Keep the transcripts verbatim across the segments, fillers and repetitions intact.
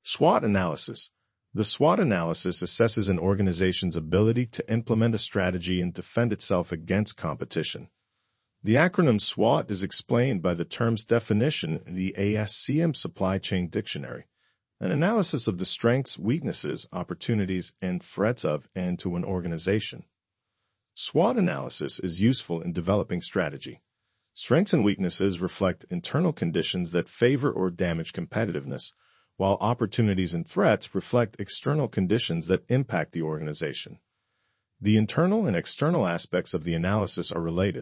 SWOT analysis. The SWOT analysis assesses an organization's ability to implement a strategy and defend itself against competition. The acronym SWOT is explained by the term's definition in the A S C M Supply Chain Dictionary, an analysis of the strengths, weaknesses, opportunities, and threats of and to an organization. SWOT analysis is useful in developing strategy. Strengths and weaknesses reflect internal conditions that favor or damage competitiveness, while opportunities and threats reflect external conditions that impact the organization. The internal and external aspects of the analysis are related.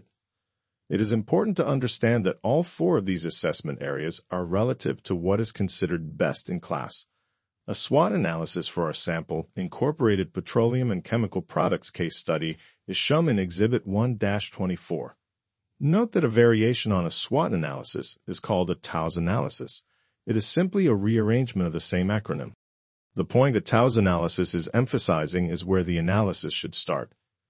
It is important to understand that all four of these assessment areas are relative to what is considered best in class. A SWOT analysis for our sample, Incorporated Petroleum and Chemical Products case study, is shown in Exhibit one dash twenty-four. Note that a variation on a SWOT analysis is called a TOWS analysis. It is simply a rearrangement of the same acronym. The point a TOWS analysis is emphasizing is where the analysis should start.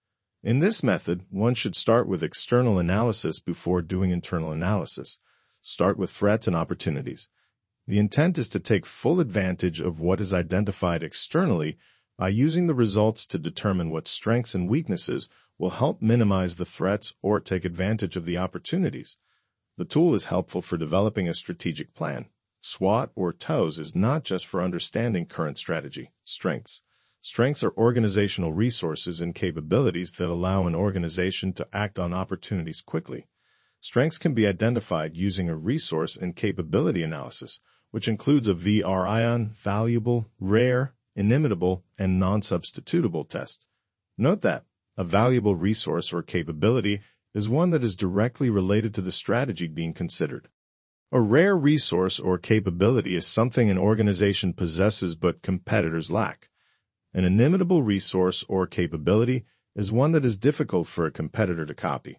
In this method, one should start with external analysis before doing internal analysis. Start with threats and opportunities. The intent is to take full advantage of what is identified externally by using the results to determine what strengths and weaknesses will help minimize the threats or take advantage of the opportunities. The tool is helpful for developing a strategic plan. SWOT or TOWS is not just for understanding current strategy. Strengths. Strengths are organizational resources and capabilities that allow an organization to act on opportunities quickly. Strengths can be identified using a resource and capability analysis, which includes a V R I O N, valuable, rare, inimitable, and non-substitutable test. Note that a valuable resource or capability is one that is directly related to the strategy being considered. A rare resource or capability is something an organization possesses but competitors lack. An inimitable resource or capability is one that is difficult for a competitor to copy.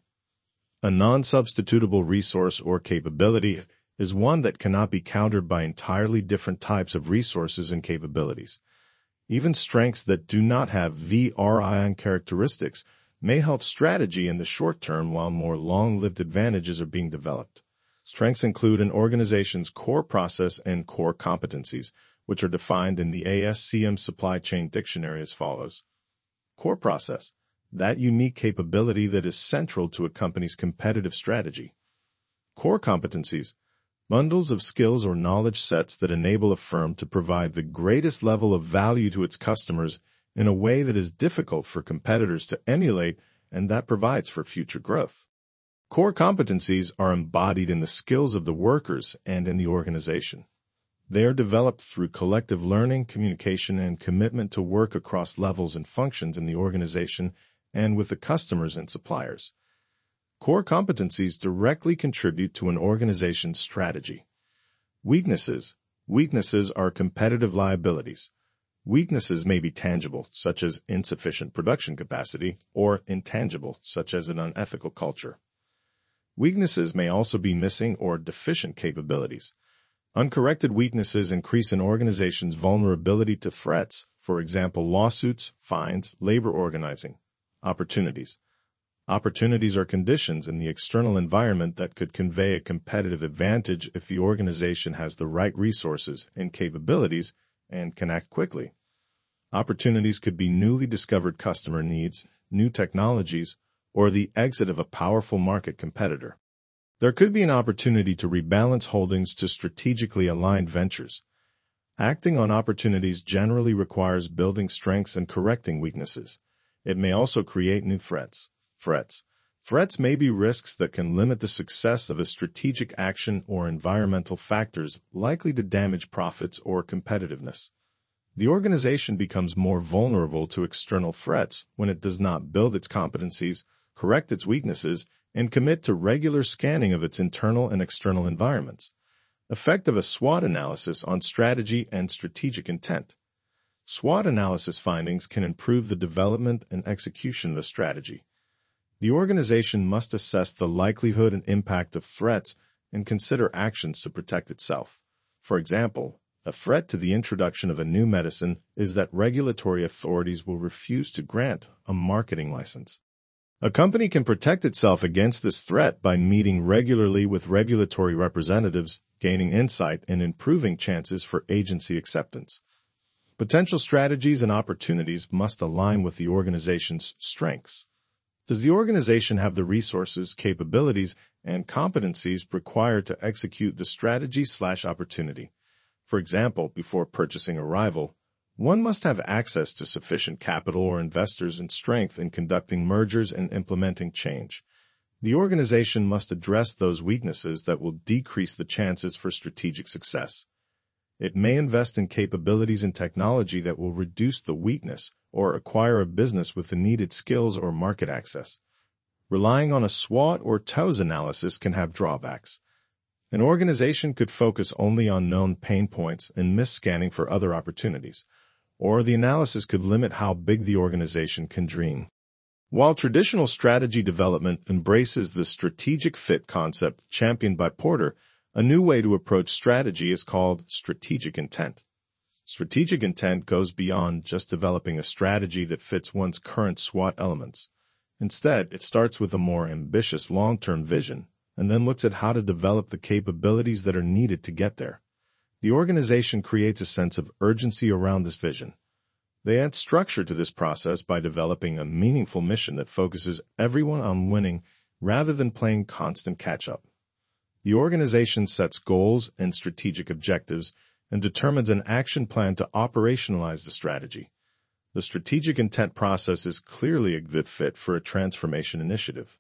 A non-substitutable resource or capability is one that cannot be countered by entirely different types of resources and capabilities. Even strengths that do not have V R I O N characteristics may help strategy in the short term while more long-lived advantages are being developed. Strengths include an organization's core process and core competencies, which are defined in the A S C M Supply Chain Dictionary as follows. Core process, that unique capability that is central to a company's competitive strategy. Core competencies, bundles of skills or knowledge sets that enable a firm to provide the greatest level of value to its customers in a way that is difficult for competitors to emulate and that provides for future growth. Core competencies are embodied in the skills of the workers and in the organization. They are developed through collective learning, communication, and commitment to work across levels and functions in the organization and with the customers and suppliers. Core competencies directly contribute to an organization's strategy. Weaknesses. Weaknesses are competitive liabilities. Weaknesses may be tangible, such as insufficient production capacity, or intangible, such as an unethical culture. Weaknesses may also be missing or deficient capabilities. Uncorrected weaknesses increase an organization's vulnerability to threats, for example, lawsuits, fines, labor organizing. Opportunities. Opportunities are conditions in the external environment that could convey a competitive advantage if the organization has the right resources and capabilities and can act quickly. Opportunities could be newly discovered customer needs, new technologies, or the exit of a powerful market competitor. There could be an opportunity to rebalance holdings to strategically aligned ventures. Acting on opportunities generally requires building strengths and correcting weaknesses. It may also create new threats. Threats. Threats may be risks that can limit the success of a strategic action or environmental factors likely to damage profits or competitiveness. The organization becomes more vulnerable to external threats when it does not build its competencies, correct its weaknesses, and commit to regular scanning of its internal and external environments. Effect of a SWOT analysis on strategy and strategic intent. SWOT analysis findings can improve the development and execution of a strategy. The organization must assess the likelihood and impact of threats and consider actions to protect itself. For example, a threat to the introduction of a new medicine is that regulatory authorities will refuse to grant a marketing license. A company can protect itself against this threat by meeting regularly with regulatory representatives, gaining insight, and improving chances for agency acceptance. Potential strategies and opportunities must align with the organization's strengths. Does the organization have the resources, capabilities, and competencies required to execute the strategy slash opportunity? For example, before purchasing a rival, one must have access to sufficient capital or investors and strength in conducting mergers and implementing change. The organization must address those weaknesses that will decrease the chances for strategic success. It may invest in capabilities and technology that will reduce the weakness or acquire a business with the needed skills or market access. Relying on a SWOT or TOWS analysis can have drawbacks. An organization could focus only on known pain points and miss scanning for other opportunities, or the analysis could limit how big the organization can dream. While traditional strategy development embraces the strategic fit concept championed by Porter, a new way to approach strategy is called strategic intent. Strategic intent goes beyond just developing a strategy that fits one's current SWOT elements. Instead, it starts with a more ambitious long-term vision and then looks at how to develop the capabilities that are needed to get there. The organization creates a sense of urgency around this vision. They add structure to this process by developing a meaningful mission that focuses everyone on winning rather than playing constant catch-up. The organization sets goals and strategic objectives and determines an action plan to operationalize the strategy. The strategic intent process is clearly a good fit for a transformation initiative.